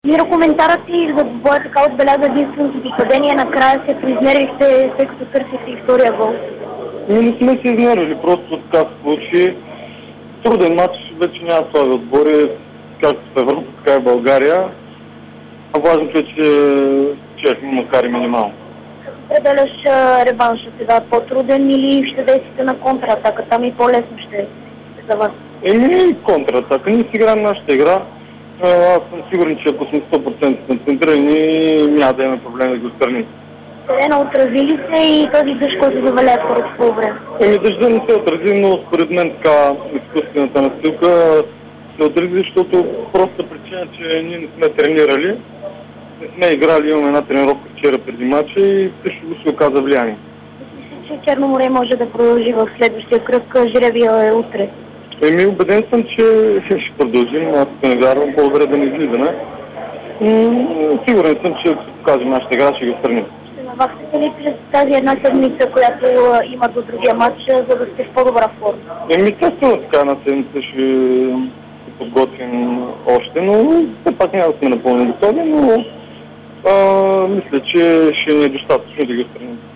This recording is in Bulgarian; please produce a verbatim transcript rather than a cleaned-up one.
Миро, коментарът ти за двубоя така отбеляза единственото попадение, накрая се признервихте, след като търсихте и втория гол. Ние не сме се изнервили, просто така се получи. Труден матч, вече няма слаби отбори, както в Европа, така и в България. А важното е, че чехме, макар и минимално. Как определяш реванша сега? По-труден или ще действате на контратака? Там и по-лесно ще е за вас. Еми, контратака. Ние си играем нашата игра. Аз съм сигурен, че ако сме сто процента концентрирани, няма да имаме проблем да го отстраним. Терена отразили се и този дъжд, който заваля скоро по време? Еми, дъжда не се отрази, но според мен така изкуствената настилка се отрази, защото просто причина, че ние не сме тренирали, не сме играли, имаме една тренировка вчера преди матча и също го се оказа влияние. Мисля, че Черно море може да продължи в следващия кръг, жребия е утре. Еми, убеден съм, че ще продължим, аз не вярвам, по-добре да не излизаме. Сигурен съм, че ако се покажем нашата игра, ще ги отстраним. Ще наваксате ли през тази една седмица, която има до другия матч, за да сте в по-добра форма? Еми, естествено, така една седмица ще се подготвим още, но все пак няма да сме напълно готови, но а, мисля, че ще ни е достатъчно да ги отстраним.